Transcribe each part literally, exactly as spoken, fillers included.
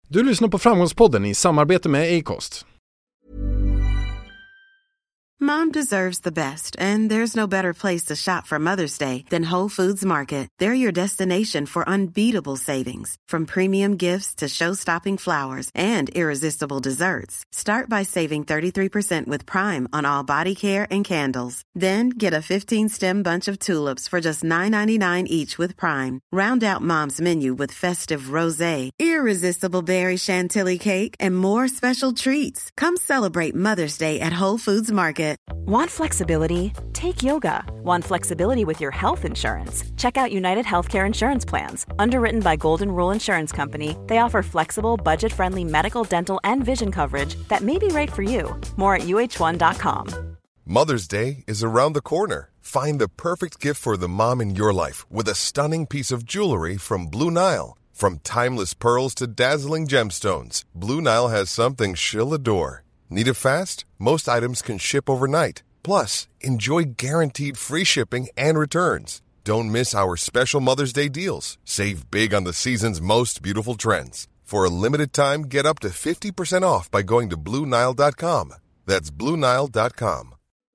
Du lyssnar på Framgångspodden i samarbete med Acast. Mom deserves the best, and there's no better place to shop for Mother's Day than Whole Foods Market. They're your destination for unbeatable savings, from premium gifts to show-stopping flowers and irresistible desserts. Start by saving thirty-three percent with Prime on all body care and candles. Then get a fifteen-stem bunch of tulips for just nine ninety-nine each with Prime. Round out Mom's menu with festive rosé, irresistible berry chantilly cake, and more special treats. Come celebrate Mother's Day at Whole Foods Market. Want flexibility? Take yoga. Want flexibility with your health insurance? Check out United Healthcare Insurance Plans. Underwritten by Golden Rule Insurance Company, they offer flexible, budget-friendly medical, dental, and vision coverage that may be right for you. More at U H one dot com. Mother's Day is around the corner. Find the perfect gift for the mom in your life with a stunning piece of jewelry from Blue Nile. From timeless pearls to dazzling gemstones, Blue Nile has something she'll adore. Need it fast? Most items can ship overnight. Plus, enjoy guaranteed free shipping and returns. Don't miss our special Mother's Day deals. Save big on the season's most beautiful trends. For a limited time, get up to fifty percent off by going to blue nile dot com. That's blue nile dot com.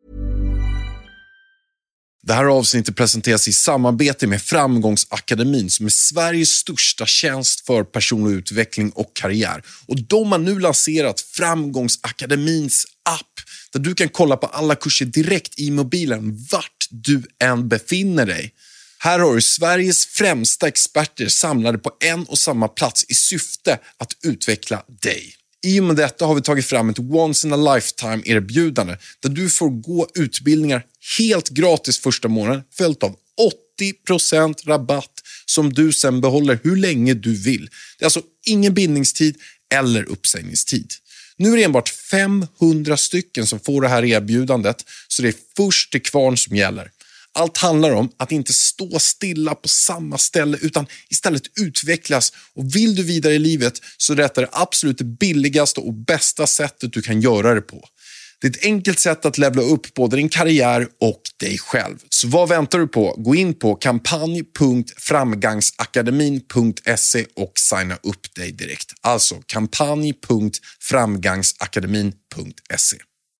Det här avsnittet presenteras i samarbete med Framgångsakademin som är Sveriges största tjänst för personlig utveckling och karriär. Och de har nu lanserat Framgångsakademins app där du kan kolla på alla kurser direkt i mobilen vart du än befinner dig. Här har du Sveriges främsta experter samlade på en och samma plats i syfte att utveckla dig. I och med detta har vi tagit fram ett once in a lifetime erbjudande där du får gå utbildningar helt gratis första månaden följt av åttio procent rabatt som du sen behåller hur länge du vill. Det är alltså ingen bindningstid eller uppsägningstid. Nu är det enbart femhundra stycken som får det här erbjudandet så det är först till kvarn som gäller. Allt handlar om att inte stå stilla på samma ställe utan istället utvecklas. Och vill du vidare i livet så är det absolut det billigaste och bästa sättet du kan göra det på. Det är ett enkelt sätt att levla upp både din karriär och dig själv. Så vad väntar du på? Gå in på kampanj punkt framgangsakademin punkt se och signa upp dig direkt. Alltså kampanj punkt framgangsakademin punkt se.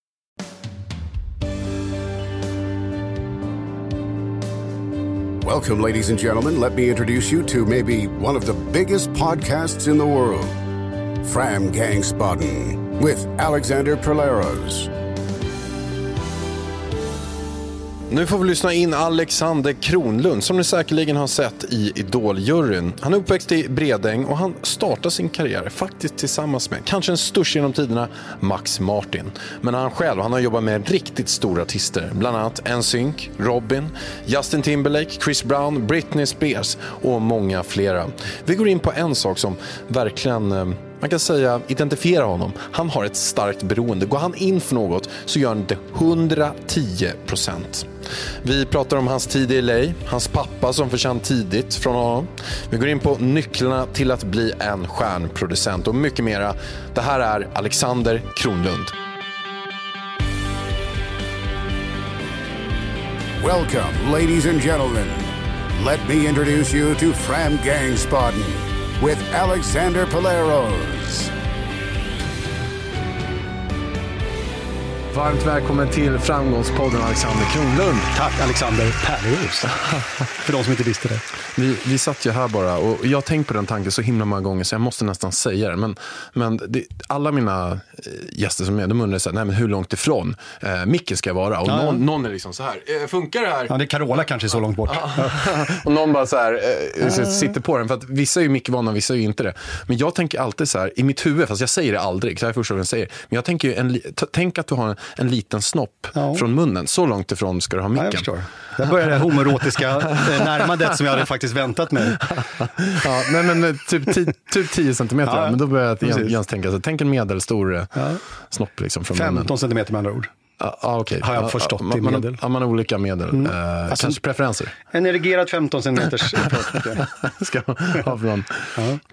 Welcome, ladies and gentlemen. Let me introduce you to maybe one of the biggest podcasts in the world, Framgångsspodden, with Alexander Perleros. Nu får vi lyssna in Alexander Kronlund som ni säkerligen har sett i Idol-juryn. Han är uppväxt i Bredäng och han startar sin karriär faktiskt tillsammans med kanske den största genom tiderna, Max Martin. Men han själv, han har jobbat med riktigt stora artister, bland annat N Sync, Robin, Justin Timberlake, Chris Brown, Britney Spears och många flera. Vi går in på en sak som verkligen, man kan säga, identifiera honom. Han har ett starkt beroende. Går han in för något så gör han det hundratio procent. Vi pratar om hans tid i L A, hans pappa som försvann tidigt från honom. Vi går in på nycklarna till att bli en stjärnproducent och mycket mera. Det här är Alexander Kronlund. Welcome, ladies and gentlemen. Let me introduce you to Framgångsspodden with Alexander Perleros. Varmt välkommen till Framgångspodden, Alexander Kronlund. Tack, Alexander Perleros. För de som inte visste det. Vi, vi satt ju här bara och jag har tänkt på den tanken så himla många gånger så jag måste nästan säga det. Men, men det, alla mina gäster som är, de undrar så här, nej men hur långt ifrån eh, micken ska jag vara? Och ja, någon, ja. någon är liksom så här, eh, funkar det här? Ja, det är Carola kanske så långt bort. Och någon bara så här, eh, sitter på den. För att vissa är ju mickvana, vissa är ju inte det. Men jag tänker alltid så här, i mitt huvud, fast jag säger det aldrig, så här första gången jag säger. Men jag tänker ju, en, t- tänk att du har en, en liten snopp ja. från munnen. Så långt ifrån ska du ha micken. Ja, jag förstår. Där börjar det homoerotiska närmandet som jag hade faktiskt väntat mig. Ja, nej, men typ, t- typ tio centimeter. Ja, men då börjar jag Jens tänka så. Tänk en medelstor ja. snopp liksom från femton munnen. centimeter med andra ord. Ja, ah, okej. Har jag förstått ah, i man, medel. Man, man har olika medel. Mm. Eh, alltså, kanske preferenser. En erigerad femton centimeters. Ska man ha från... Ja.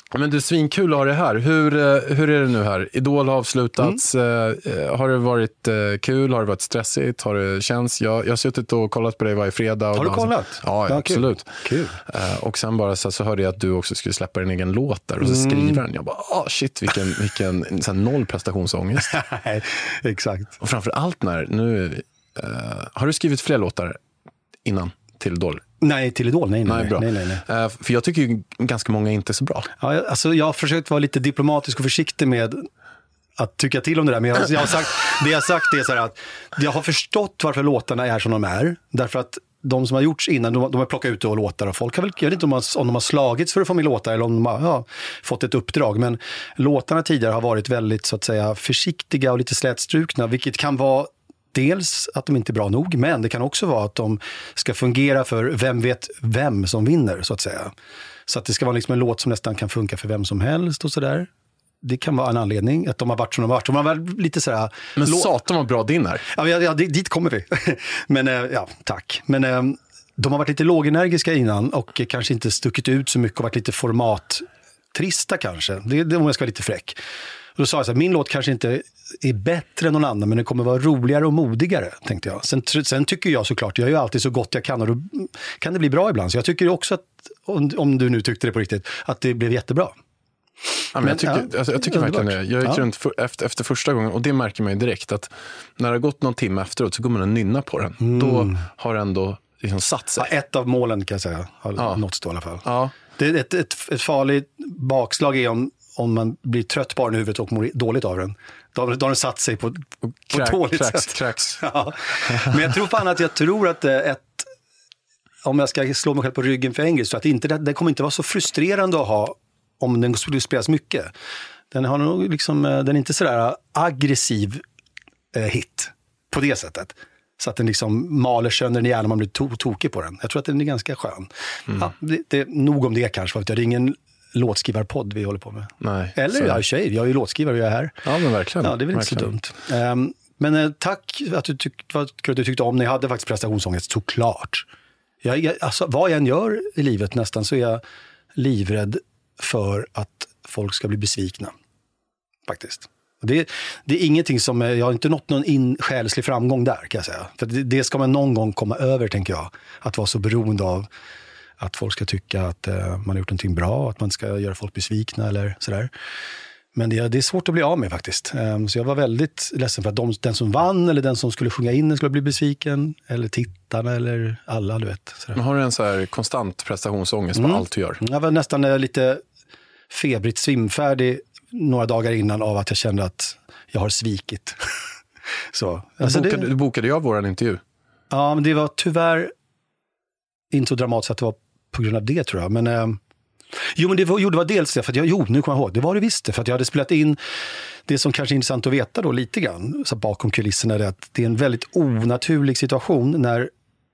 Men du, svinkul att ha det här. Hur, hur är det nu här? Idol har avslutats. Mm. Har det varit kul? Har det varit stressigt? Har det känts? Jag, jag har suttit och kollat på dig varje fredag. Och har du kollat? Ja, ja, absolut. Kul. Kul. Och sen bara så, så hörde jag att du också skulle släppa din egen låt där. Och så mm. skriver den. Jag bara, ah, shit, vilken, vilken så här, noll prestationsångest. Exakt. Och framför allt när, nu, uh, har du skrivit fler låtar innan till Idol? Nej, till Idol, nej, nej, nej, bra. nej, nej, nej. Uh, för jag tycker ju ganska många inte är så bra. Ja, alltså jag har försökt vara lite diplomatisk och försiktig med att tycka till om det där. Men jag, jag har sagt, det jag har sagt är så här att jag har förstått varför låtarna är som de är. Därför att de som har gjorts innan, de, de har plockat ut och låtar och folk har väl, jag vet inte om, man, om de har slagits för att få med låtar eller om de har ja, fått ett uppdrag. Men låtarna tidigare har varit väldigt så att säga försiktiga och lite slätstrukna, vilket kan vara dels att de inte är bra nog, men det kan också vara att de ska fungera för vem vet vem som vinner, så att säga. Så att det ska vara liksom en låt som nästan kan funka för vem som helst och sådär. Det kan vara en anledning att de har varit som de har varit. De har varit lite sådär... Men satan var bra din här. Ja, ja, dit kommer vi. Men ja, tack. Men de har varit lite lågenergiska innan och kanske inte stuckit ut så mycket och varit lite formattrista kanske. Det är om jag ska vara lite fräck. Och då sa jag så här, min låt kanske inte är bättre än någon annan, men den kommer vara roligare och modigare, tänkte jag. Sen, sen tycker jag såklart, jag gör ju alltid så gott jag kan och då kan det bli bra ibland. Så jag tycker också att, om, om du nu tyckte det på riktigt, att det blev jättebra. Ja, men jag tycker, ja, alltså, jag tycker verkligen det. Jag gick ja. runt för, efter, efter första gången och det märker man ju direkt att när det har gått någon timme efteråt så går man och nynna på den. Mm. Då har den ändå liksom satt sig. Ja, ett av målen kan jag säga har ja. nåtts då i alla fall. Ja. Det är ett, ett, ett farligt bakslag är om, om man blir trött på den i huvudet och mår dåligt av den. Då, då har den satt sig på, på Kräk, dåligt kräks, sätt. Kräks. Ja. Men jag tror fan att jag tror att ett om jag ska slå mig själv på ryggen för engelskt så att inte, det, det kommer inte vara så frustrerande att ha om den skulle spelas mycket. Den har nog liksom, den är inte sådär aggressiv eh, hit på det sättet. Så att den liksom maler sönder den när man blir to- tokig på den. Jag tror att den är ganska skön. Mm. Ja, det, det är nog om det kanske, för att det är ingen låtskrivarpodd vi håller på med. Nej, eller jag är tjej, jag är ju låtskrivare och jag är här. Ja, men verkligen. Ja, det är väl inte verkligen. Så dumt. Um, men eh, tack att du, tyck, att du tyckte om. Ni hade faktiskt prestationsångest, såklart. Jag, jag, alltså, vad jag än gör i livet nästan så är jag livrädd för att folk ska bli besvikna. Faktiskt. Det, det är ingenting som, jag har inte nått någon in, själslig framgång där kan jag säga. För det, det ska man någon gång komma över, tänker jag. Att vara så beroende av att folk ska tycka att uh, man har gjort någonting bra, att man ska göra folk besvikna eller sådär. Men det, det är svårt att bli av med faktiskt. Um, så jag var väldigt ledsen för att de, den som vann eller den som skulle sjunga in skulle bli besviken. Eller tittarna eller alla, du vet. Sådär. Men har du en så här konstant prestationsångest mm. på allt du gör? Jag var nästan uh, lite febrigt svimfärdig några dagar innan av att jag kände att jag har svikit. så. Alltså bokade, det, bokade jag våran intervju? Ja, men det var tyvärr inte så dramatiskt att det var på grund av det, tror jag. Men... Uh, Jo, men det var, jo, det var dels det, för att jag, jo, nu kommer jag ihåg, det var det visst, för att jag hade spelat in det som kanske är intressant att veta då lite grann, så bakom kulisserna är det att det är en väldigt onaturlig situation när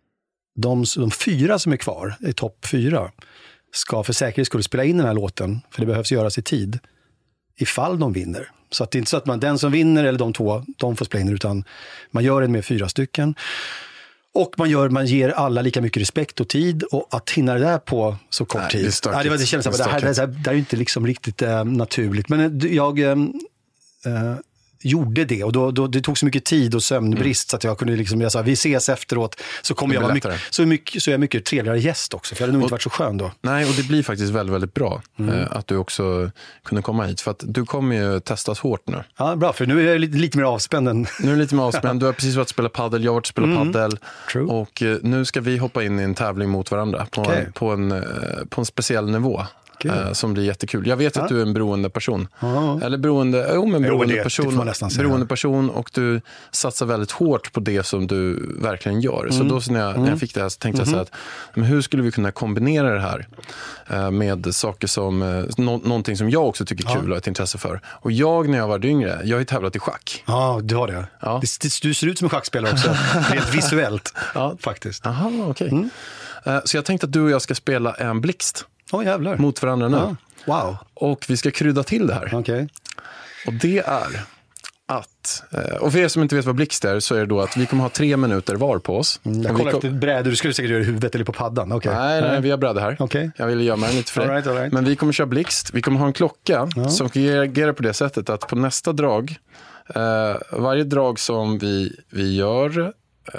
de, de fyra som är kvar, i topp fyra, ska för säkerhet skulle spela in den här låten, för det behövs göras i tid, ifall de vinner. Så att det är inte så att man, den som vinner eller de två, de får spela in, utan man gör en med fyra stycken. Och man, gör, man ger alla lika mycket respekt och tid, och att hinna det där på så kort Nej, tid. Det, ja, det, var, det kändes som att det här, det, här, det här är inte liksom riktigt äh, naturligt. Men jag äh, äh, gjorde det, och då, då, det tog så mycket tid och sömnbrist mm. så att jag kunde liksom, jag sa, vi ses efteråt, så kommer jag vara mycket, så, mycket, så är jag mycket trevligare gäst också, för jag hade nog och, inte varit så skön då. Nej, och det blir faktiskt väldigt, väldigt bra mm. äh, att du också kunde komma hit, för att du kommer ju testas hårt nu. Ja, bra, för nu är jag lite, lite mer avspänd än... Nu är du lite mer avspänd, du har precis varit spela paddel, jag har varit spela mm. paddel. True. Och uh, nu ska vi hoppa in i en tävling mot varandra på, okay. en, på, en, uh, på en speciell nivå. Uh, som blir jättekul. Jag vet ja. att du är en beroende person. Ja. Eller beroende, jo, men beroende jo, det, person. Det beroende person, och du satsar väldigt hårt på det som du verkligen gör. Mm. Så då så när, jag, mm. när jag fick det här så tänkte mm. jag så här att, men hur skulle vi kunna kombinera det här uh, med saker som uh, no- någonting som jag också tycker är kul ja. och har ett intresse för. Och jag, när jag var yngre, jag har ju tävlat i schack. Ja, du har det. Ja. det du ser ut som en schackspelare också, rent visuellt. Ja, faktiskt. Jaha, okej. Okay. Mm. Uh, så jag tänkte att du och jag ska spela en blixt. Oh, jävlar. Mot varandra nu. Ja. Wow. Och vi ska krydda till det här. Okay. Och det är att, och för er som inte vet vad blixt är, så är det då att vi kommer ha tre minuter var på oss. Mm, jag kollar efter brädor, du skulle säkert göra det i huvudet eller på paddan. Okay. Nej, nej, vi har brädor här. Okay. Jag vill göra mig lite för all det. right, all right. Men vi kommer köra blixt. Vi kommer ha en klocka ja. som reagerar på det sättet att på nästa drag, eh, varje drag som vi, vi gör eh,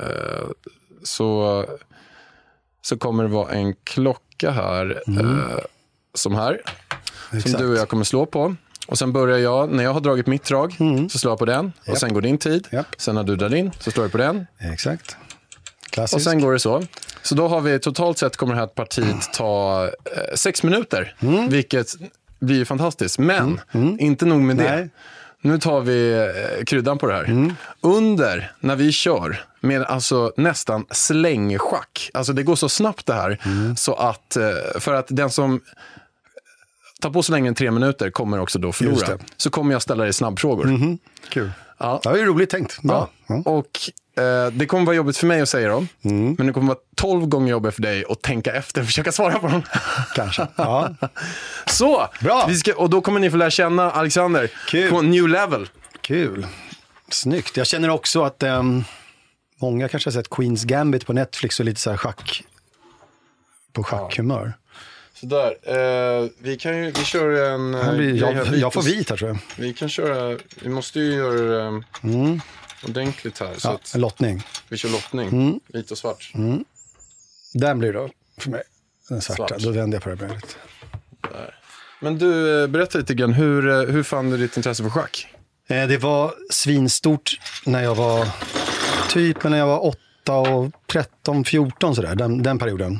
så, så kommer det vara en klocka här mm. eh, som här. Exakt. Som du och jag kommer slå på. Och sen börjar jag, när jag har dragit mitt drag mm. så slår jag på den. Yep. Och sen går din tid. Yep. Sen när du drar din så slår jag på den. Exakt. Klassisk. Och sen går det så. Så då har vi totalt sett kommer det här partiet ta eh, sex minuter. Mm. Vilket blir ju fantastiskt. Men mm. Mm. inte nog med det. Nej. Nu tar vi eh, kryddan på det här. Mm. Under, när vi kör med alltså nästan slängschack. Alltså det går så snabbt det här. Mm. Så att, eh, för att den som tar på så länge än tre minuter kommer också då förlora. Så kommer jag ställa dig snabbfrågor. Mm-hmm. Kul. Ja. Det är ju roligt tänkt. Ja. Ja. Och eh, det kommer vara jobbigt för mig att säga dem. Mm. Men det kommer vara tolv gånger jobbigt för dig att tänka efter och försöka svara på dem. Kanske. Ja. Så, bra. Vi ska, och då kommer ni få lära känna Alexander Kul. På new level. Kul. Snyggt. Jag känner också att um, många kanske har sett Queens Gambit på Netflix och lite så här schack på schackhumör. Ja. Sådär, eh, vi kan ju, vi kör en... Blir, jag, jag, jag får vit här tror jag. Vi kan köra, vi måste ju göra eh, mm. ordentligt här. Så ja, att en lottning. Vi kör lottning, mm. vit och svart. Mm. Den blir då för mig, den svarta. Svart. Då vänder jag på det brödet. Där. Men du, berätta lite grann, hur, hur fann du ditt intresse för schack? Eh, det var svinstort när jag var, typ när jag var åtta och tretton, fjorton sådär, den, den perioden.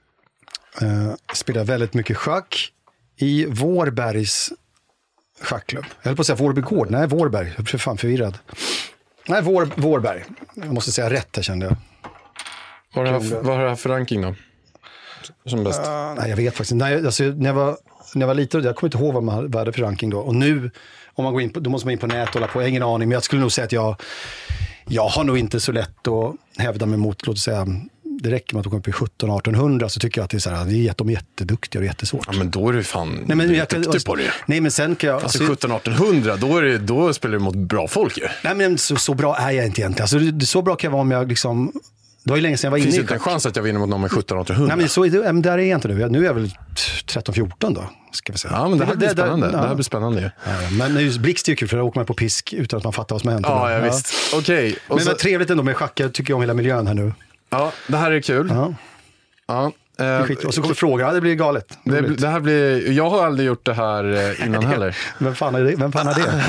Uh, spelade väldigt mycket schack i Vårbergs schackklubb. Jag höll på att säga Vårby Gård. Nej, Vårberg. Jag är fan förvirrad. Nej, Vår, Vårberg. Jag måste säga rätt här kände jag. Vad har du vad har du haft för ranking då? Som bäst? Uh, nej, jag vet faktiskt inte. Nej, alltså, när, jag var, när jag var liten, jag kommer inte ihåg vad man hade för ranking då. Och nu, om man går in på, då måste man in på nät och hålla på. Jag har ingen aning, men jag skulle nog säga att jag, jag har nog inte så lätt att hävda mig mot, låt säga... Det räcker med att de kommer upp i sjutton arton hundra så tycker jag att det är så här, det är, de är jätteduktiga och jättesvårt. Ja, men då är du fan nej, men jag, duktig på det. Nej, men sen kan jag... Alltså, alltså sjutton arton hundra, då, är det, då spelar du mot bra folk ju. Nej, men så, så bra är jag inte egentligen. Alltså, det, så bra kan jag vara om jag liksom... Det var ju länge sedan jag var inne i... Finns det inte en chans att jag vinner mot någon med sjutton arton hundra? Nej, men så är det, men där är jag inte nu. Nu är jag väl tretton fjorton då, ska vi säga. Ja, men det här blir spännande. Det, det, det här blir spännande ju. Ja, men just blixt är ju kul, för då åker man på pisk utan att man fattar vad som har hänt. Ja, ja, visst. Okej. Okay. Men så... vad trevligt ändå med schack. Jag tycker om hela miljön här nu. Ja, det här är kul. Ja. Ja, eh, och så kommer frågor, ja, det blir galet. Det, det här blir, jag har aldrig gjort det här innan heller. Vem fan är det? Vem fan är det?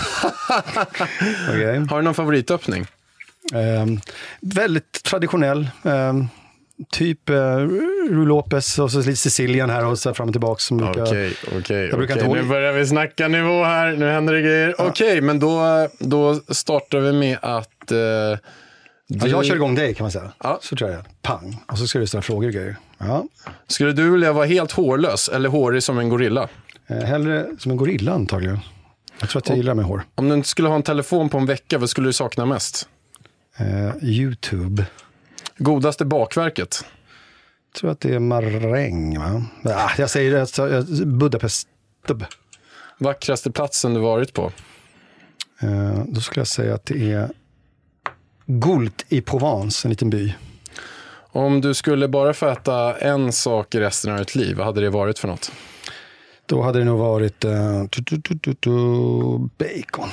Okay. Har du någon favoritöppning? Um, väldigt traditionell. Um, typ uh, Ruy Lopez och så lite Sicilian här och så fram och tillbaka. Okej, okej, okej. Nu börjar vi snacka nivå här. Nu händer det grejer. Ja. Okej, okay, men då, då startar vi med att... Uh, Du... Ja, jag kör igång dig kan man säga. Ja. Så tror jag. Pang. Och så ska du ställa frågor och grejer. Ja. Skulle du vilja vara helt hårlös eller hårig som en gorilla? Eh, hellre som en gorilla antagligen. Jag tror att jag och, gillar med hår. Om du inte skulle ha en telefon på en vecka, vad skulle du sakna mest? Eh, YouTube. Godaste bakverket? Jag tror att det är maräng, va? Ja, jag säger det. Budapest. Vackraste platsen du varit på? Eh, då skulle jag säga att det är Gult i Provence, en liten by. Om du skulle bara få äta en sak i resten av ditt liv, vad hade det varit för något? Då hade det nog varit uh, tu, tu, tu, tu, tu, bacon.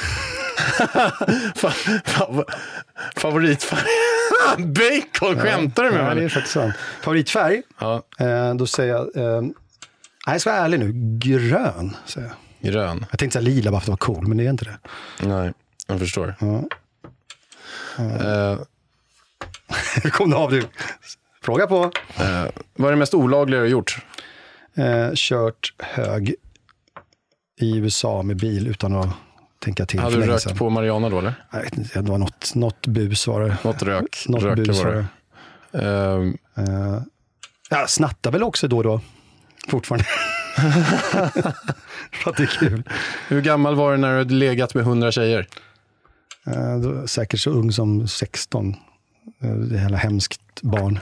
Fa- fa- favoritfärg? Bacon, skämtar du med mig? Ja, det är faktiskt sant. Favoritfärg? Ja. Uh, då säger jag, uh, nej, jag ska vara ärlig nu, grön, säger jag. Grön? Jag tänkte säga lila bara för att det var cool, men det är inte det. Nej, jag förstår. Ja. Uh, Kom av du. Fråga på. Uh, vad är det mest olagliga du har gjort? Uh, kört hög i U S A med bil utan att tänka till. Hade du rökt sedan. På marijuana då eller? Jag vet inte, det var något, något bus var det. Något rök. Något Röka bus var det. det. Uh, uh, ja, snatta väl också då och då. Fortfarande. För att det är kul. Hur gammal var du när du hade legat med hundra tjejer? Uh, då, säkert så ung som sexton. Uh, det är hela hemskt barn.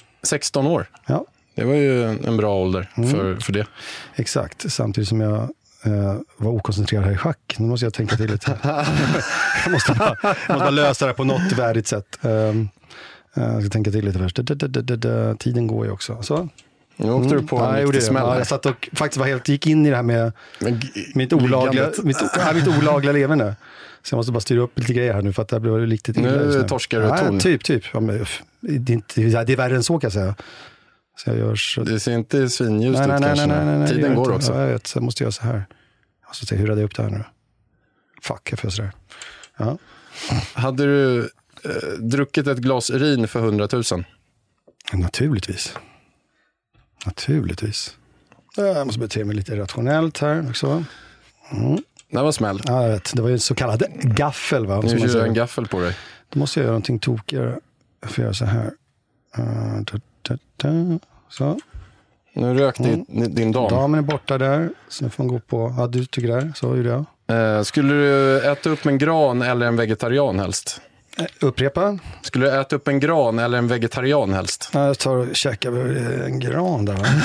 sexton år? Ja. Det var ju en bra ålder mm. för, för det. Exakt, samtidigt som jag uh, var okoncentrerad här i schack. Nu måste jag tänka till lite. jag, måste bara, jag måste bara lösa det på något värdigt sätt. Um, uh, jag ska tänka till lite först. Da, da, da, da, da. Tiden går ju också. Så. Nu åkte mm. du på ja, en riktig smäll. Ja, jag satt och faktiskt var helt, gick in i det här med Men, mitt, olagliga, mitt, ja, mitt olagliga levande. Så jag måste bara styra upp lite grejer här nu för att det blev riktigt illa. Nu torskar du ton. Ja, typ, typ. Ja, men, det, är inte, det är värre än så kan jag säga. Så jag gör så. Det ser inte svinljust nej, ut nej, kanske. Nej, nej, nej, Tiden går inte. också. Ja, jag vet, så jag måste göra så här. Jag måste se hur jag upp det här nu. Fuck, jag får sådär. Ja. Hade du eh, druckit ett glas urin för hundratusen? Naturligtvis. Naturligtvis. Jag måste bete mig lite rationellt här också. Mm. Det var smäll. Ja, jag vet. Det var ju en så kallad gaffel. Va? Nu kör jag en gaffel på dig. Då måste jag göra någonting tokigare. Jag får göra så här. Uh, da, da, da. Så. Nu rökte mm. din dam. Damen är borta där. Så nu får man gå på... Ja, du tycker det. Så gjorde jag. Uh, skulle du äta upp en gran eller en vegetarian helst? Uh, upprepa. Skulle du äta upp en gran eller en vegetarian helst? Ja, jag tar och käkar en gran där. Va?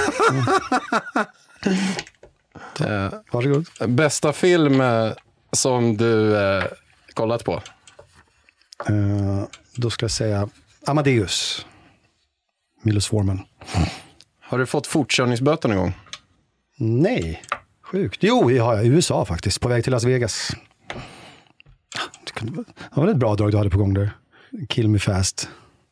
Mm. uh, Varsågod. Bästa film uh, som du uh, kollat på? Uh, då ska jag säga Amadeus. Milos Forman. Har du fått fortkörningsböter någon gång? Nej, sjukt. Jo, det har jag i U S A faktiskt. På väg till Las Vegas. Det var ett bra drag du hade på gång där. Kill me fast.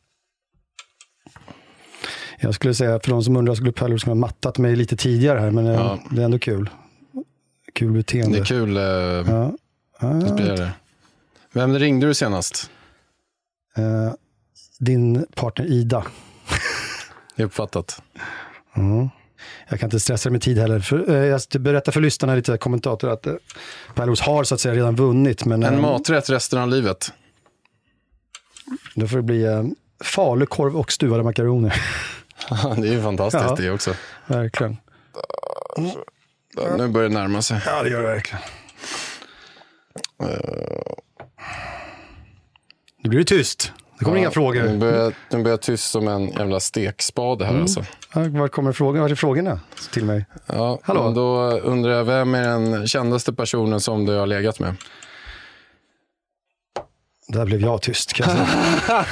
Jag skulle säga, för de som undrar, skulle Pelle ha mattat mig lite tidigare här. Men ja. Det är ändå kul. Kul beteende. Det är kul. Uh, ja. Ah, Vem ringde du senast? Uh, din partner Ida. Jag uppfattat. Mm. Jag kan inte stressa med tid heller. För, uh, jag berättar för lyssnarna lite kommentator att uh, Pärlos har så att säga redan vunnit. Men, en uh, maträtt resten av livet. Då får det bli uh, falukorv och stuvade makaroner. Det är ju fantastiskt ja, det också. Verkligen. Mm. Då, nu börjar det närma sig. Ja, det gör det verkligen. Uh. Nu blir det tyst. Det kommer ja, inga frågor. Nu börjar, nu börjar tyst som en jävla stekspade här mm. alltså. Ja, var kommer frågan? Var är frågorna till mig? Ja, hallå. Då undrar jag, vem är den kändaste personen som du har legat med? Där blev jag tyst, kan jag säga.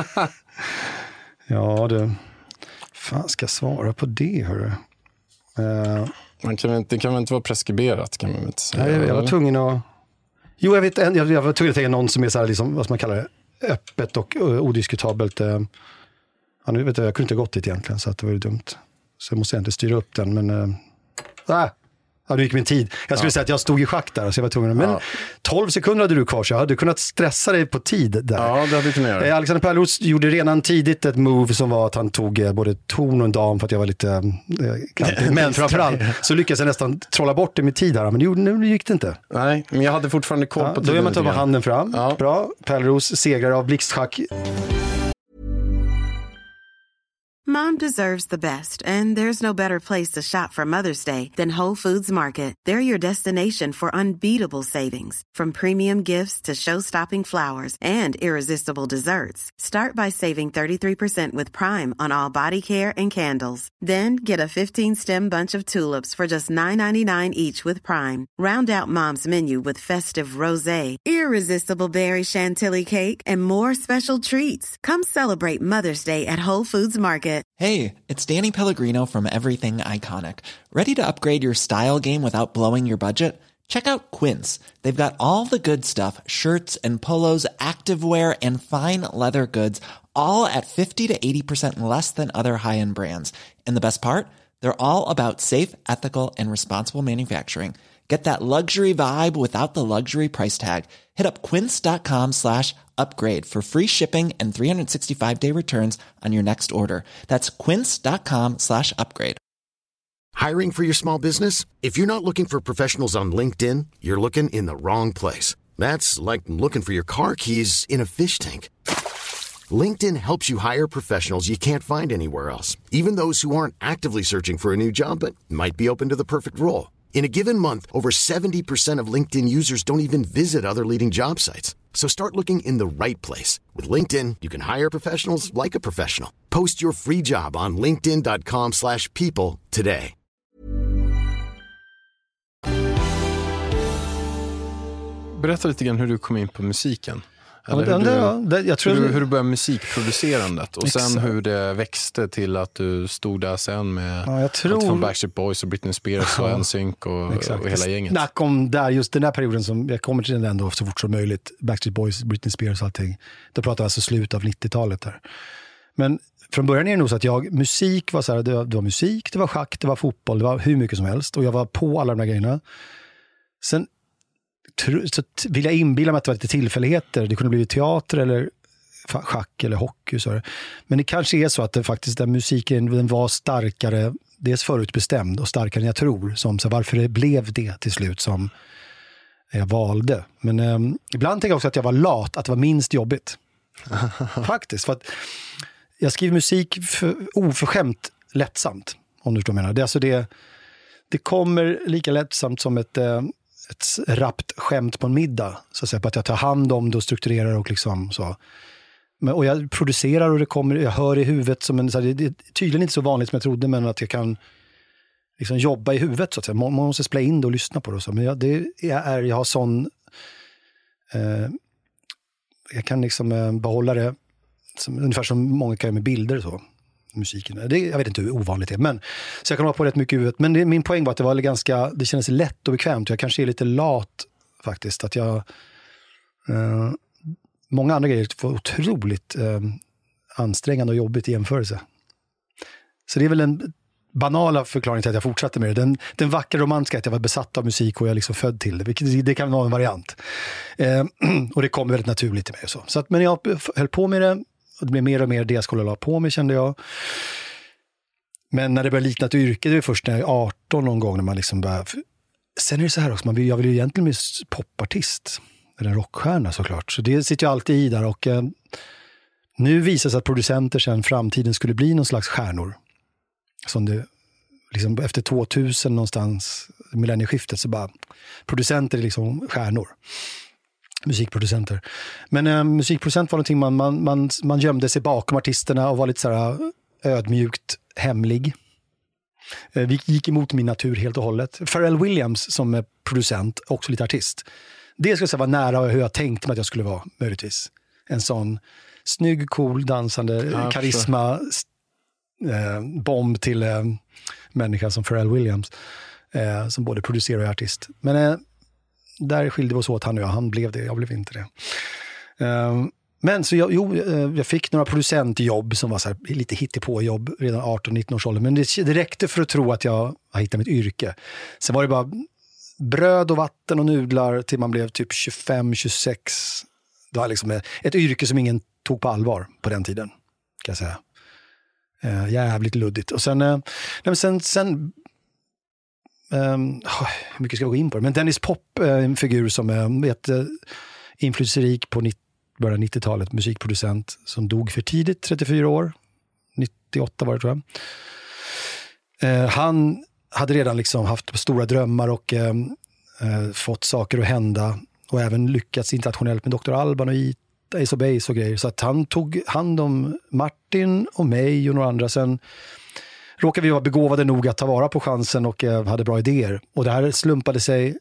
Ja, du. Fan, ska jag svara på det, hörru? Uh, man kan inte, det kan väl inte vara preskriberat, kan man inte säga. Nej, jag, jag var tvungen att... Jo, jag vet, jag, jag var tvungen att tänka någon som är så här, liksom, vad ska man kalla det, öppet och uh, odiskutabelt. Uh, ja, nu vet jag, jag kunde inte gått dit egentligen, så att det var ju dumt. Så jag måste inte styra upp den, men... Uh, äh. Ja, nu gick min tid. Jag skulle ja. säga att jag stod i schack där, så jag var tvungen. Men ja. tolv sekunder hade du kvar, så jag hade kunnat stressa dig på tid där. Ja, det hade du kunnat göra. Alexander Pärlos gjorde redan tidigt ett move som var att han tog både ton och en dam för att jag var lite eh, men framförallt så lyckades jag nästan trolla bort det med tid här, men nu, nu gick det inte. Nej, men jag hade fortfarande koll ja, på tiden. Då gör man ta med handen fram. Ja. Bra. Pärlos segrar av blixtschack. Mom deserves the best, and there's no better place to shop for Mother's Day than Whole Foods Market. They're your destination for unbeatable savings, from premium gifts to show-stopping flowers and irresistible desserts. Start by saving thirty-three percent with Prime on all body care and candles. Then get a fifteen-stem bunch of tulips for just nine ninety-nine each with Prime. Round out Mom's menu with festive rosé, irresistible berry chantilly cake, and more special treats. Come celebrate Mother's Day at Whole Foods Market. Hey, it's Danny Pellegrino from Everything Iconic. Ready to upgrade your style game without blowing your budget? Check out Quince. They've got all the good stuff, shirts and polos, activewear, and fine leather goods, all at fifty to eighty percent less than other high-end brands. And the best part? They're all about safe, ethical, and responsible manufacturing. Get that luxury vibe without the luxury price tag. Hit up quince.com slash upgrade for free shipping and three sixty-five day returns on your next order. That's quince.com slash upgrade. Hiring for your small business? If you're not looking for professionals on LinkedIn, you're looking in the wrong place. That's like looking for your car keys in a fish tank. LinkedIn helps you hire professionals you can't find anywhere else, even those who aren't actively searching for a new job but might be open to the perfect role. In a given month, over seventy percent of LinkedIn users don't even visit other leading job sites. So start looking in the right place. With LinkedIn, you can hire professionals like a professional. Post your free job on linkedin.com slash people today. berätta lite grann hur du kom in på musiken. Eller ja, hur, det, du, ja, det, jag tror hur, du, det... hur du började musikproducerandet och Exakt. sen hur det växte till att du stod där sen med ja, jag tror... allt från Backstreet Boys och Britney Spears och N Sync och, och hela gänget. Snack om där, just den här perioden som jag kommer till den ändå så fort som möjligt. Backstreet Boys, Britney Spears och allting. Då pratar vi alltså slut av nittiotalet där. Men från början är det nog så att jag, musik var så här, det var, det var musik, det var schack, det var fotboll, det var hur mycket som helst. Och jag var på alla de här grejerna. Sen tro, så vill jag inbilla mig att det var lite tillfälligheter. Det kunde bli teater eller schack eller hockey. Så. Men det kanske är så att det faktiskt, den musiken den var starkare, dels förutbestämd och starkare än jag tror. Som, så varför det blev det till slut som jag valde. Men eh, ibland tänker jag också att jag var lat, att det var minst jobbigt. Faktiskt, för att jag skriver musik för, oförskämt lättsamt, om du förstår vad jag menar. Det, alltså det, det kommer lika lättsamt som ett, ett rappt skämt på en middag. Så att säga, på att jag tar hand om det och strukturerar och liksom så. Men, och jag producerar och det kommer, jag hör i huvudet som en, så här, det är tydligen inte så vanligt som jag trodde, men att jag kan liksom jobba i huvudet så att säga. Man, man måste spela in det och lyssna på det och så. Men jag, det är, jag har sån eh, jag kan liksom eh, behålla det som, ungefär som många kan med bilder så, musiken. Det, jag vet inte hur ovanligt det är, men så jag kan ha på rätt mycket i huvudet. Men det, min poäng var att det var ganska, det kändes lätt och bekvämt. Jag kanske är lite lat faktiskt, att jag eh, många andra grejer var otroligt eh, ansträngande och jobbigt i jämförelse. Så det är väl en banala förklaring till att jag fortsatte med det. Den, den vackra romantiska att jag var besatt av musik och jag är liksom född till det. Vilket, det kan vara en variant. Eh, och det kom väldigt naturligt till mig. Och så. Så att, men jag höll på med det. Och det blev mer och mer det jag skulle hålla på med, kände jag. Men när det började likna ett yrke, det var först när jag är arton någon gång. När man liksom bara, sen är det så här också, man vill, jag vill ju egentligen bli popartist. Eller en rockstjärna såklart. Så det sitter jag alltid i där. Och eh, nu visar sig att producenter sen framtiden skulle bli någon slags stjärnor. Som det, liksom efter tvåtusen någonstans, millennieskiftet, så bara producenter är liksom stjärnor. Musikproducenter. Men eh, musikproducent var någonting man, man, man, man gömde sig bakom artisterna och var lite så här ödmjukt hemlig. Eh, vi gick emot min natur helt och hållet. Pharrell Williams som är producent, också lite artist. Det skulle säga vara nära hur jag tänkte mig att jag skulle vara, möjligtvis. En sån snygg, cool, dansande, ja, karisma eh, bomb till eh, människa som Pharrell Williams. Eh, som både producerar och är artist. Men eh, där skilde vi oss åt, han och jag. Han blev det, jag blev inte det. Eh, men så jag, jo, jag fick några producentjobb som var så här, lite hittepå-jobb redan arton nitton års ålder. Men det, det räckte för att tro att jag har hittat mitt yrke. Sen var det bara bröd och vatten och nudlar till man blev typ tjugofem tjugosex. Det var liksom ett yrke som ingen tog på allvar på den tiden, kan jag säga. Eh, jävligt luddigt. Och sen, eh, nej, sen, sen Um, hur mycket ska jag gå in på det? Men Dennis Pop är en figur som är ett uh, inflytelserik på början av nittiotalet, musikproducent som dog för tidigt, trettiofyra år. nittioåtta var det, tror jag. Uh, han hade redan liksom haft stora drömmar och uh, uh, fått saker att hända och även lyckats internationellt med doktor Alban och Ace of Base och grejer. Så att han tog hand om Martin och mig och några andra. Sen råkade vi vara begåvade nog att ta vara på chansen och eh, hade bra idéer. Och det här slumpade sig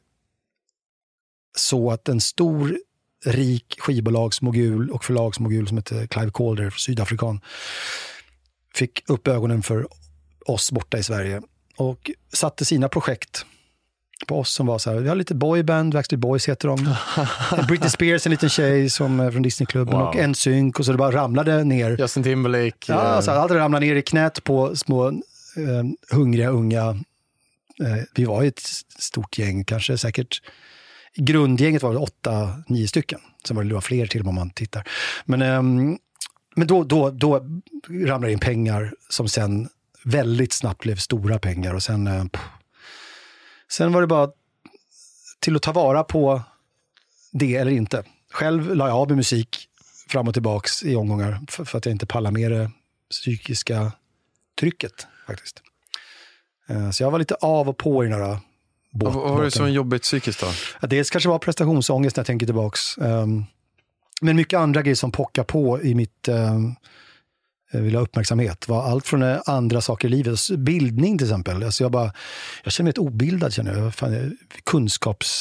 så att en stor, rik skivbolagsmogul och förlagsmogul som heter Clive Calder, sydafrikan, fick upp ögonen för oss borta i Sverige och satte sina projekt på oss som var så här, vi har lite boyband, Backstreet Boys heter de. Britney Spears, en liten tjej som är från Disneyklubben, wow. Och N Sync, och så det bara ramlade ner. Justin Timberlake. Ja, uh... så allt ramlade ner i knät på små uh, hungriga unga. Uh, vi var ett stort gäng, kanske säkert. Grundgänget var åtta, nio stycken. Sen var det var fler till om man tittar. Men, um, men då, då, då ramlade in pengar som sen väldigt snabbt blev stora pengar och sen uh, Sen var det bara till att ta vara på det eller inte. Själv la jag av med musik fram och tillbaks i omgångar för, för att jag inte pallar med det psykiska trycket faktiskt. Så jag var lite av och på i några båt. Vad var det som jobbigt psykiskt då? Ja, dels kanske var prestationsångest när jag tänker tillbaks. Men mycket andra grejer som pockar på i mitt... Jag vill ha uppmärksamhet. Var allt från andra saker i livet. Bildning till exempel. Alltså jag, bara, jag känner mig ett obildad. Känner jag. Fan, jag är kunskapstönt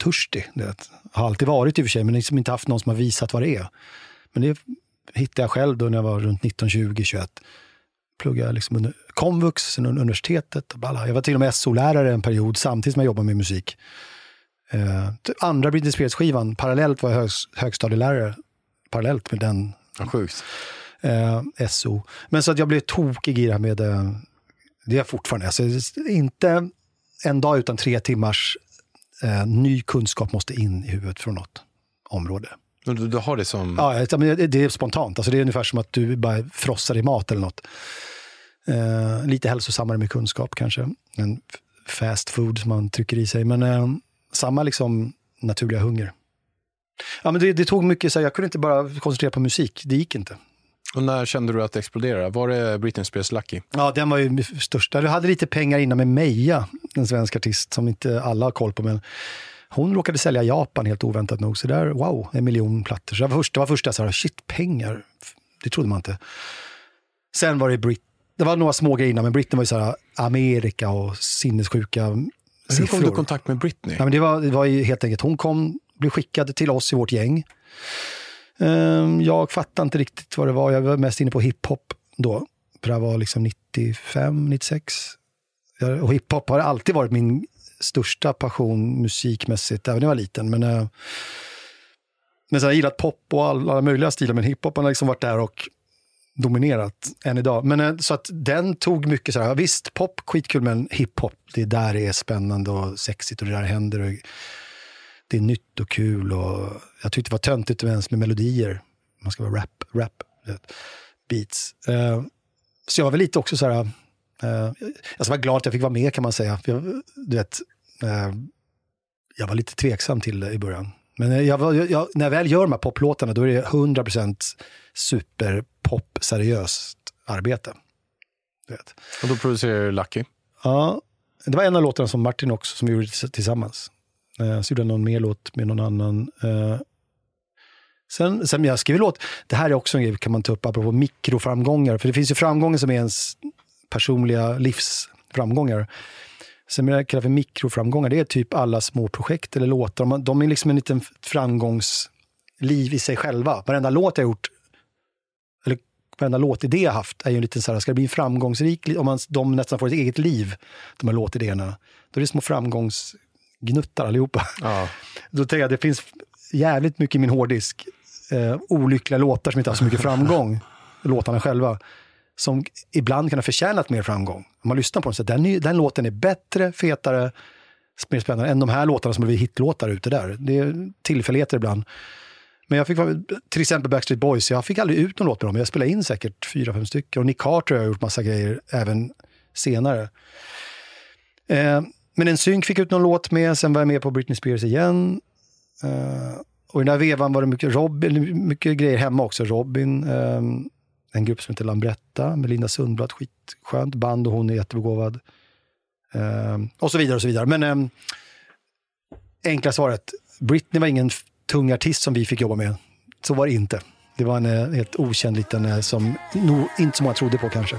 jättetörstig. Det har alltid varit i och för sig, men liksom inte haft någon som har visat vad det är. Men det hittade jag själv då när jag var runt nitton, tjugo, tjugoett. Pluggade liksom under komvux, sen under universitetet. Och balla. Jag var till och med S O-lärare en period samtidigt som jag jobbade med musik. Eh, andra Britney Spears-skivan, parallellt var jag hög, högstadielärare. Parallellt med den. Ja, sjukt. Eh, S O. Men så att jag blev tokig i det här med eh, det är jag fortfarande. Alltså, inte en dag utan tre timmars eh, ny kunskap måste in i huvudet från något område. Du, du har det som... Ja, det, det är spontant. Alltså, det är ungefär som att du bara frossar i mat eller något. Eh, lite hälsosammare med kunskap kanske. En fast food som man trycker i sig. Men eh, samma liksom naturliga hunger. Ja, men det, det tog mycket, så jag kunde inte bara koncentrera på musik. Det gick inte. Och när kände du att det exploderade? Var det Britney Spears Lucky? Ja, den var ju största. Jag hade lite pengar innan med Meja, en svensk artist som inte alla har koll på, men hon råkade sälja i Japan helt oväntat nog. Så där, wow, en miljon plattor. Så det var första, det var första så här, shit, pengar. Det trodde man inte. Sen var det Brit. Det var några små grejer innan, men Britney var ju så här Amerika och sinnessjuka siffror. Hur kom du i kontakt med Britney? Ja, men det var, det var ju helt enkelt, hon kom, blev skickad till oss i vårt gäng. Jag fattade inte riktigt vad det var. Jag var mest inne på hiphop då. För det var liksom nittiofem, nittiosex. Och hiphop har alltid varit min största passion musikmässigt, även när jag var liten. Men, äh, men så har jag gillat pop och alla, alla möjliga stilar, men hiphop har liksom varit där och dominerat än idag. Men äh, så att den tog mycket så här, visst, pop, skitkul, men hiphop, det är där det är spännande och sexigt och det där händer och det är nytt och kul och jag tyckte det var töntigt ens med melodier. Man ska vara rap, rap, beats. Uh, så jag var väl lite också så här, uh, jag var glad att jag fick vara med, kan man säga. Jag, du vet, uh, jag var lite tveksam till det i början. Men jag, jag, jag, när jag väl gör de här poplåtarna, då är det hundra procent superpop, seriöst arbete. Du vet. Och då producerar du Lucky? Ja, det var en av låtarna som Martin också, som vi gjorde tillsammans. Uh, så gjorde jag någon mer låt med någon annan. Uh, sen, sen jag skrev låt, det här är också en grej kan man ta upp apropå mikroframgångar. För det finns ju framgångar som är ens personliga livsframgångar. Sen jag kallar för mikroframgångar, det är typ alla små projekt eller låtar. De är liksom en liten framgångsliv i sig själva. Varenda låt jag gjort, eller varenda låtidé jag haft är ju en liten så här, ska det bli framgångsrik, om man, de nästan får ett eget liv, de här låtidéerna, då är det små framgångsgnuttar allihopa. Ja. Då tänker jag, det finns jävligt mycket i min hårddisk eh, olyckliga låtar som inte har så mycket framgång, låtarna själva, som ibland kan ha förtjänat mer framgång. Om man lyssnar på den så den, den låten är bättre, fetare, mer spännande än de här låtarna som blir hitlåtar ute där. Det är tillfälligheter ibland. Men jag fick till exempel Backstreet Boys, jag fick aldrig ut någon låt med dem. Jag spelade in säkert fyra, fem stycken. Och Nick Carter har gjort massa grejer även senare. Eh, men en synk fick ut någon låt med, sen var jag med på Britney Spears igen. Eh, och i den där vevan var det mycket Robin, mycket grejer hemma också. Robin, eh, en grupp som heter Lambretta med Linda Sundblad, skitskönt band och hon är jättebegåvad. Eh, och så vidare och så vidare. Men eh, enkla svaret, Britney var ingen tung artist som vi fick jobba med. Så var det inte. Det var en eh, helt okänd liten eh, som nog inte så många trodde på kanske.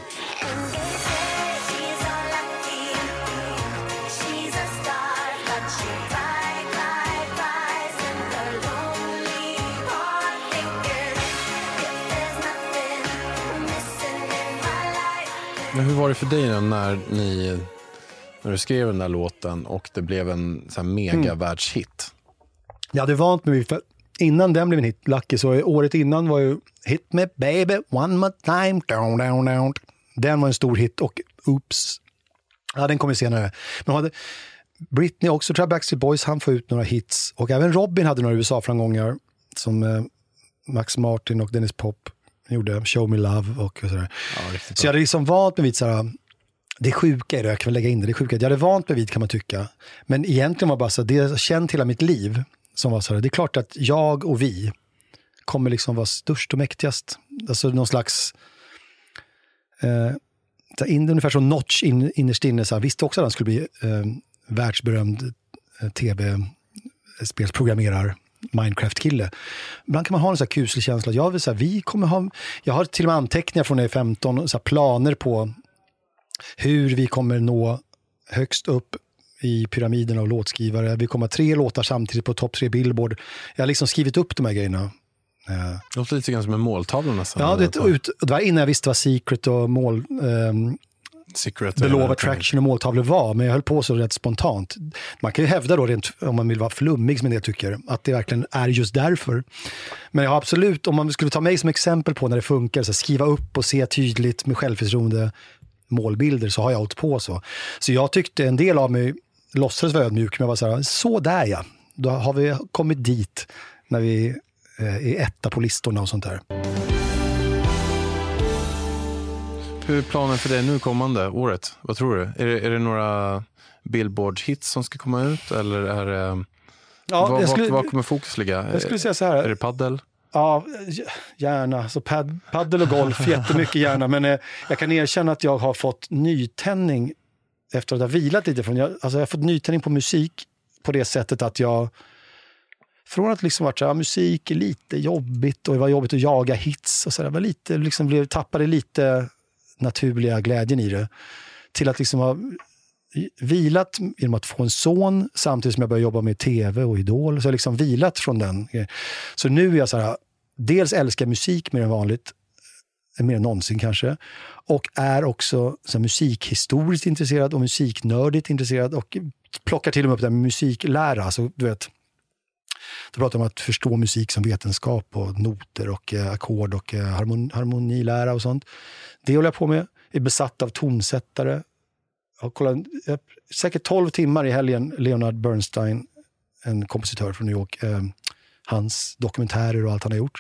Men hur var det för dig då när ni när du skrev den där låten och det blev en så här mega mm. världshit? Jag hade vant mig för innan den blev en hit, Lucky, så året innan var ju Hit Me Baby One More Time, down, down, down. Den var en stor hit och Oops. Ja, den kommer senare. Men hade Britney också, tror jag Backstreet Boys, han får ut några hits och även Robin hade några U S A-framgångar som eh, Max Martin och Dennis Pop gjorde, Show Me Love och sådär. Ja, så jag hade liksom vant mig vid såhär, det sjuka är det, jag kan väl lägga in det, det sjuka, jag hade vant mig vid kan man tycka. Men egentligen var bara så, det jag känt hela mitt liv som var så här, det är klart att jag och vi kommer liksom vara störst och mäktigast. Alltså någon slags eh, in, ungefär som Notch in, innerst inne så här, visste också att han skulle bli eh, världsberömd eh, tv-spelsprogrammerare, Minecraft-kille. Ibland kan man ha en så här kuslig känsla att jag vill så här, vi kommer ha, jag har till och med anteckningar från när jag är femton, så här planer på hur vi kommer nå högst upp i pyramiden av låtskrivare. Vi kommer tre låtar samtidigt på topp tre Billboard. Jag har liksom skrivit upp de här grejerna. Det låter lite grann som en måltavla nästan. Ja, det, ut, det var innan jag visste vad Secret och mål... Um, Secret The Law of Attraction och måltavlor var, men jag höll på så rätt spontant. Man kan ju hävda då, rent, om man vill vara flummig som jag tycker, att det verkligen är just därför. Men jag har absolut, om man skulle ta mig som exempel på när det funkar, så skriva upp och se tydligt med självförtroende målbilder, så har jag hållit på så. Så jag tyckte en del av mig låtsades vara ödmjuk, men jag var så här, så där ja, då har vi kommit dit när vi eh, är etta på listorna och sånt där. Hur är planen för dig nu kommande året? Vad tror du? Är det, är det några Billboard-hits som ska komma ut? Eller är det... Ja, vad, skulle, vad kommer fokus ligga? Jag skulle säga så här. Är det paddel? Ja, gärna. Så pad, paddel och golf, jättemycket gärna. Men eh, jag kan erkänna att jag har fått nytändning efter att ha vilat lite. Från, jag, alltså jag har fått nytändning på musik på det sättet att jag... Från att liksom varit så här, musik är lite jobbigt och det var jobbigt att jaga hits och så där, var lite, liksom blev, tappade lite... naturliga glädjen i det, till att liksom ha vilat genom att få en son samtidigt som jag började jobba med tv och Idol, så jag liksom vilat från den. Så nu är jag så här, dels älskar musik mer än vanligt, mer än någonsin kanske, och är också så här, musikhistoriskt intresserad och musiknördigt intresserad och plockar till och med upp det med musiklära, alltså du vet, då pratar man om att förstå musik som vetenskap och noter och eh, ackord och eh, harmon, harmonilära och sånt. Det håller jag på med. Jag är besatt av tonsättare. Jag kollat, jag, säkert tolv timmar i helgen Leonard Bernstein, en kompositör från New York, eh, hans dokumentärer och allt han har gjort.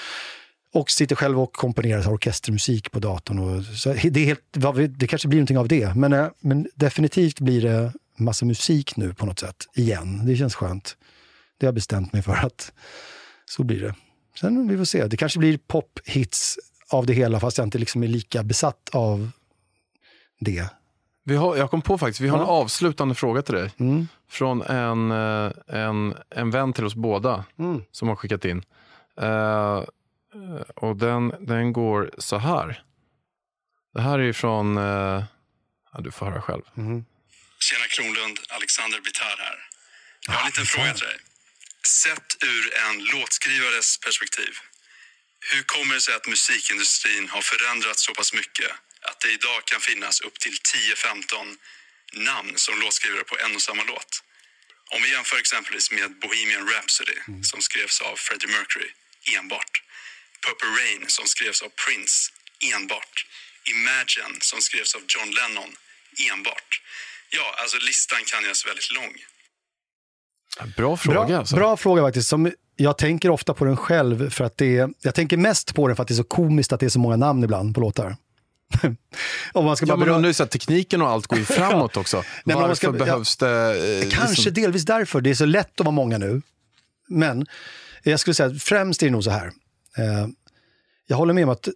Och sitter själv och komponerar orkestermusik på datorn. Och, så det, är helt, det kanske blir någonting av det. Men, eh, men definitivt blir det massa musik nu på något sätt. Igen. Det känns skönt. Det har jag bestämt mig för att så blir det. Sen vi får se. Det kanske blir pop-hits av det hela, fast jag inte liksom är lika besatt av det. Vi har, jag kom på faktiskt, vi har ja. en avslutande fråga till dig. Mm. Från en, en, en vän till oss båda mm. som har skickat in. Uh, och den, den går så här. Det här är ju från... Uh, ja, du får höra själv. Mm. Tjena Kronlund, Alexander Bitar här. Jag har en liten fråga till dig. Sett ur en låtskrivares perspektiv, hur kommer det sig att musikindustrin har förändrats så pass mycket att det idag kan finnas upp till tio femton namn som låtskrivare på en och samma låt? Om vi jämför exempelvis med Bohemian Rhapsody mm. som skrevs av Freddie Mercury enbart, Purple Rain som skrevs av Prince enbart, Imagine som skrevs av John Lennon enbart. Ja, alltså listan kan göras väldigt lång. Bra fråga. Bra, alltså. bra fråga faktiskt. Som jag tänker ofta på den själv för att det är, jag tänker mest på den för att det är så komiskt att det är så många namn ibland på låtar. Om man ska ja, bara men nu så att tekniken och allt går ju framåt också. Nej, Varför ska, behövs ja, det... Eh, kanske liksom... delvis därför. Det är så lätt att vara många nu. Men jag skulle säga att främst är det nog så här. Eh, jag håller med om att eh,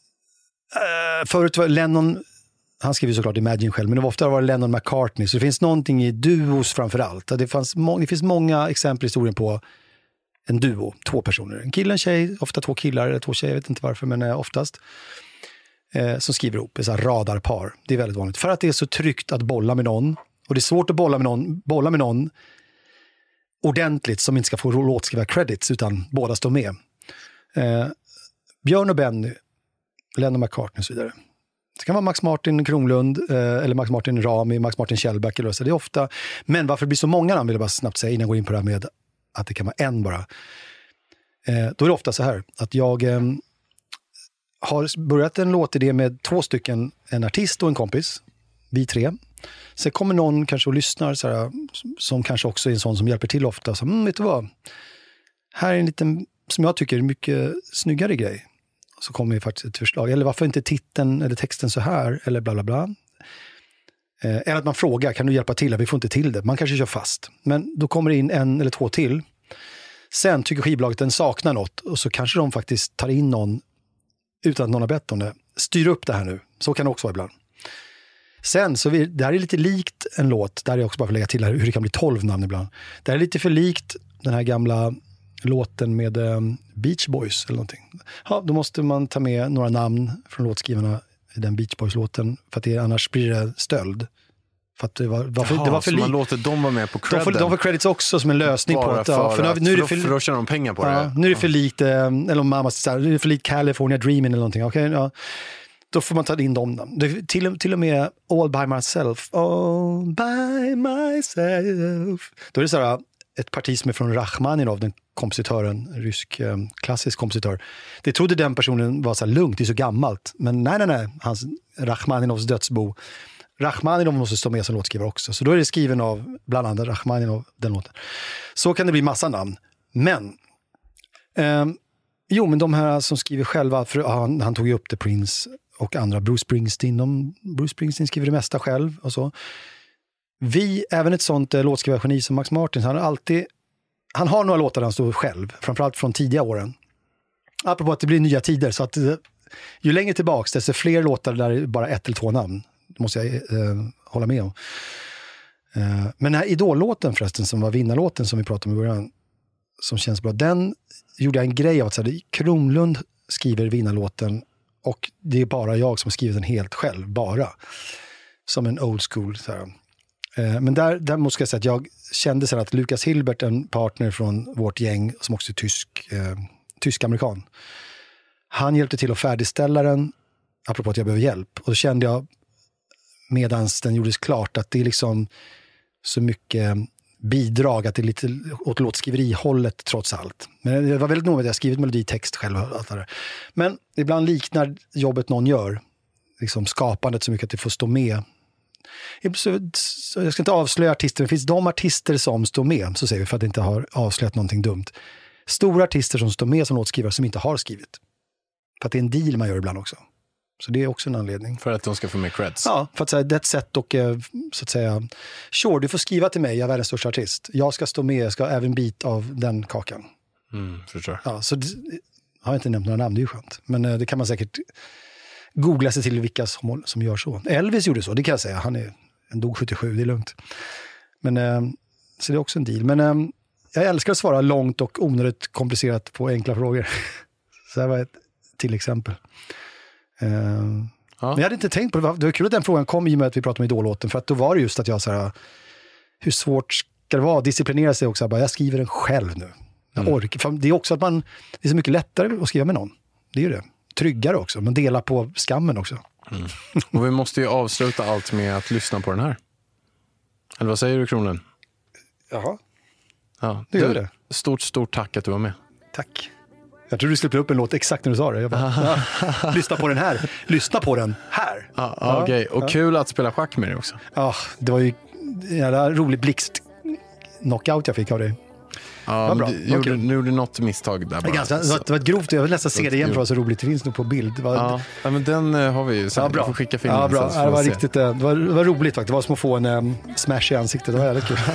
förut var Lennon... Han skriver såklart Imagine själv, men det var ofta var Lennon McCartney. Så det finns någonting i duos framför allt. Det, fanns må- det finns många exempel i historien på en duo, två personer. En kille, en tjej, ofta två killar eller två tjejer, jag vet inte varför, men eh, oftast. Eh, som skriver ihop, ett radarpar. Det är väldigt vanligt. För att det är så tryggt att bolla med någon. Och det är svårt att bolla med någon, bolla med någon ordentligt som inte ska få låtskriva credits, utan båda står med. Eh, Björn och Benny, Lennon McCartney och så vidare. Det kan vara Max Martin Kronlund eh, eller Max Martin Rami, Max Martin Kjellback eller så. Det är ofta, men varför det blir så många namn vill jag bara snabbt säga innan jag går in på det här med att det kan vara en bara. Eh, då är det ofta så här att jag eh, har börjat en låtidé med två stycken, en artist och en kompis, vi tre. Sen kommer någon kanske och lyssnar så här, som kanske också är en sån som hjälper till ofta. Så, mm, vet du vad? Här är en liten, som jag tycker, mycket snyggare grej. Så kommer ju faktiskt ett förslag. Eller varför inte titeln eller texten så här? Eller bla bla bla. Eh, eller att man frågar, kan du hjälpa till? Vi får inte till det. Man kanske kör fast. Men då kommer det in en eller två till. Sen tycker skivbolaget den saknar något. Och så kanske de faktiskt tar in någon utan att någon har bett om det. Styr upp det här nu. Så kan det också vara ibland. Sen, så vi, det här är lite likt en låt. Där jag också bara får lägga till här, hur det kan bli tolv namn ibland. Det här är lite för likt den här gamla låten med um, Beach Boys eller någonting. Ja, då måste man ta med några namn från låtskrivarna i den Beach Boys-låten. För att det, annars blir det stöld. För att det var, var för, Jaha, det var för så man li- låter dem vara med på credden. De får, de får credits också som en lösning bara på att... Ja, för, för, nu, att, nu är för, det för, då, för då tjänar de pengar på ja, det. nu är det för lite, eller om mamma säger, nu är det för lite California Dreaming eller någonting. Okay, ja. Då får man ta in dem. Det, till, till och med All by myself. All by myself. Då är det så här, ett parti som är från Rachmaninov, den kompositören, rysk eh, klassisk kompositör. Det trodde den personen var så här lugnt, det är så gammalt. Men nej, nej, nej. Hans, Rachmaninovs dödsbo. Rachmaninov måste stå med som låtskrivare också. Så då är det skriven av bland annat Rachmaninov, den låten. Så kan det bli massa namn. Men eh, jo, men de här som skriver själva, för han, han tog ju upp The Prince och andra, Bruce Springsteen. De, Bruce Springsteen skriver det mesta själv och så. Vi, även ett sånt eh, låtskrivargeni som Max Martin, han har alltid, han har några låtar där han står själv, framförallt från tidiga åren. Apropå att det blir nya tider, så att eh, ju längre tillbaks, desto fler låtar där det är bara ett eller två namn. Det måste jag eh, hålla med om. Eh, men den här Idol-låten förresten, som var vinnarlåten som vi pratade om i början, som känns bra, den gjorde jag en grej av att säga, Kronlund skriver vinnarlåten och det är bara jag som har skrivit den helt själv, bara. Som en old school. Så här. Eh, men där, där måste jag säga att jag kände så att Lukas Hilbert, en partner från vårt gäng, som också är tysk, eh, tysk-amerikan, han hjälpte till att färdigställa den, apropå att jag behöver hjälp. Och då kände jag, medans den gjordes klart, att det är liksom så mycket bidrag, att det är lite åt låtskriverihållet trots allt. Men det var väldigt nog att jag skrivit meloditext själv och allt det där. Men ibland liknar jobbet någon gör, liksom skapandet, så mycket att det får stå med. Jag ska inte avslöja artister, men det finns de artister som står med, så säger vi, för att inte har avslöjat någonting dumt. Stora artister som står med som låtskrivare som inte har skrivit. För att det är en deal man gör ibland också. Så det är också en anledning. För att de ska få med creds? Ja, för att säga, det är ett sätt och så att säga, sure, du får skriva till mig, jag är världens största artist. Jag ska stå med, jag ska ha även bit av den kakan. Mm, förstår. Ja, så det, har jag inte nämnt några namn, det är ju skönt. Men eh, det kan man säkert googla sig till vilka som, som gör så. Elvis gjorde så, det kan jag säga. Han är en dog sjuttiosju, det är lugnt. Men, eh, så det är också en deal. Men eh, jag älskar att svara långt och onödigt komplicerat på enkla frågor. Så här var ett till exempel. Uh, ja. Men jag hade inte tänkt på det. Det var kul att den frågan kom i och med att vi pratade om Idol-låten, för att då var det just att jag så här, hur svårt ska det vara att disciplinera sig också, bara, jag skriver den själv nu. Jag mm. orkar. För det är också att man, det är så mycket lättare att skriva med någon. Det är ju det. Tryggare också, men dela på skammen också. Mm. Och vi måste ju avsluta allt med att lyssna på den här. Eller vad säger du, Kronlund? Jaha. Ja, det gör det. Stort, stort tack att du var med. Tack. Jag tror du skulle upp en låt exakt när du sa det. Jag bara, ja, lyssna på den här. Lyssna på den här. Ja, ja, okej. Okay. Och ja. Kul att spela schack med dig också. Ja, det var ju en jävla rolig blixt knockout jag fick av dig. Ja, bra. Du gjorde, okay. gjorde något misstag där bara. Ganska, det, var, det var ett grovt, jag vill nästan se det igen för det var så roligt. Det finns nog på bild. Det var, ja, ja, men den har vi ju. Så ja, bra. Vi får skicka filmen. Ja, bra. Ja, det, var riktigt, det, var, det var roligt faktiskt. Det var som att få en um, smash i ansiktet. Det var jävligt kul.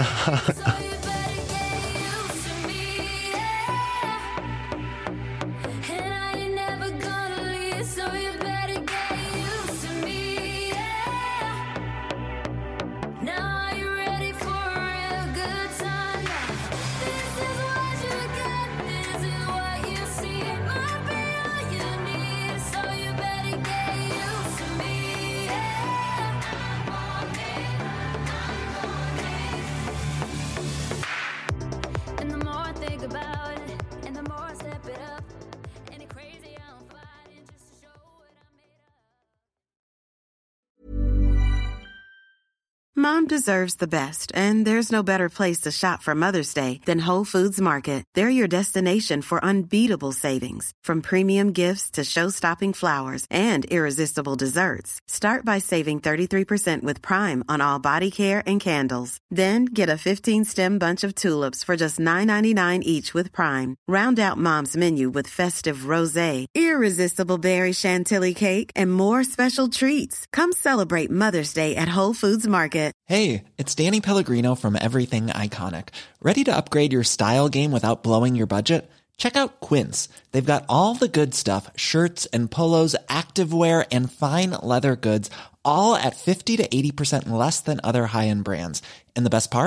Mom deserves the best, and there's no better place to shop for Mother's Day than Whole Foods Market. They're your destination for unbeatable savings, from premium gifts to show-stopping flowers and irresistible desserts. Start by saving thirty-three percent with Prime on all body care and candles. Then get a fifteen-stem bunch of tulips for just nine ninety-nine each with Prime. Round out Mom's menu with festive rosé, irresistible berry chantilly cake, and more special treats. Come celebrate Mother's Day at Whole Foods Market. Hey, it's Danny Pellegrino from Everything Iconic. Ready to upgrade your style game without blowing your budget? Check out Quince. They've got all the good stuff, shirts and polos, activewear, and fine leather goods, all at fifty to eighty percent less than other high-end brands. And the best part?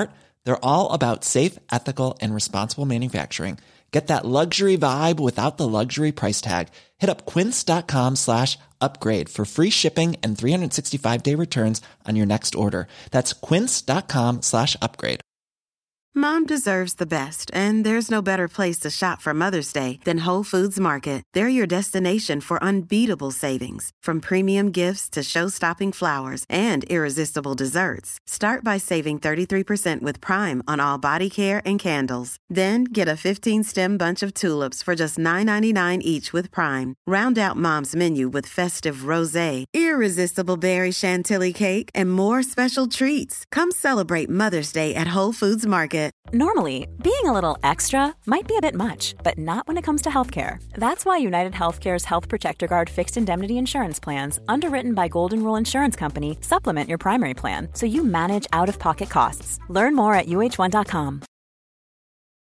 They're all about safe, ethical, and responsible manufacturing. Get that luxury vibe without the luxury price tag. Hit up quince.com slash upgrade for free shipping and three sixty-five day returns on your next order. That's quince.com slash upgrade. Mom deserves the best, and there's no better place to shop for Mother's Day than Whole Foods Market. They're your destination for unbeatable savings, from premium gifts to show-stopping flowers and irresistible desserts. Start by saving thirty-three percent with Prime on all body care and candles. Then get a fifteen-stem bunch of tulips for just nine ninety-nine each with Prime. Round out Mom's menu with festive rosé, irresistible berry chantilly cake, and more special treats. Come celebrate Mother's Day at Whole Foods Market. Normally, being a little extra might be a bit much, but not when it comes to healthcare. That's why United Healthcare's Health Protector Guard fixed indemnity insurance plans, underwritten by Golden Rule Insurance Company, supplement your primary plan so you manage out-of-pocket costs. Learn more at U H one dot com.